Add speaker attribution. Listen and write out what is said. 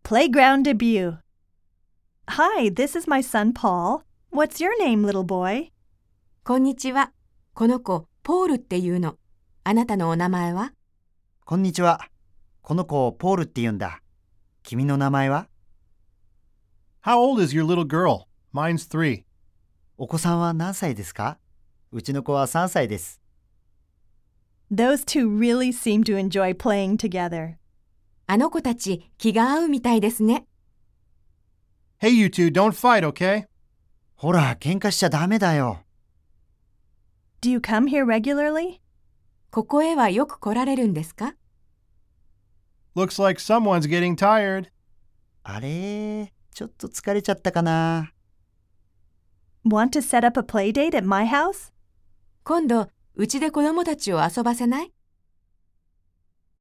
Speaker 1: Playground debut. Hi, this is my son Paul. What's your name, little boy?
Speaker 2: こんにちは。この子、ポールっていうの。あなたのお名前は？
Speaker 3: こんにちは。この子、ポールって言うんだ。君の名前は？
Speaker 4: How old is your little girl? Mine's 3.
Speaker 3: お子さんは何歳ですか？うちの子は3歳です。
Speaker 1: Those two really seem to enjoy playing together.
Speaker 2: あの子たち、気が合うみたいですね。
Speaker 4: Hey, you two, don't fight, okay?
Speaker 3: ほら、喧嘩しちゃダメだよ。
Speaker 1: Do you come here regularly?
Speaker 2: ここへはよく来られるんですか？
Speaker 4: Looks like someone's getting tired.
Speaker 3: あれ、ちょっと疲れちゃったかな。
Speaker 1: Want to set up a play date at my house?
Speaker 2: 今度、うちで子供たちを遊ばせない？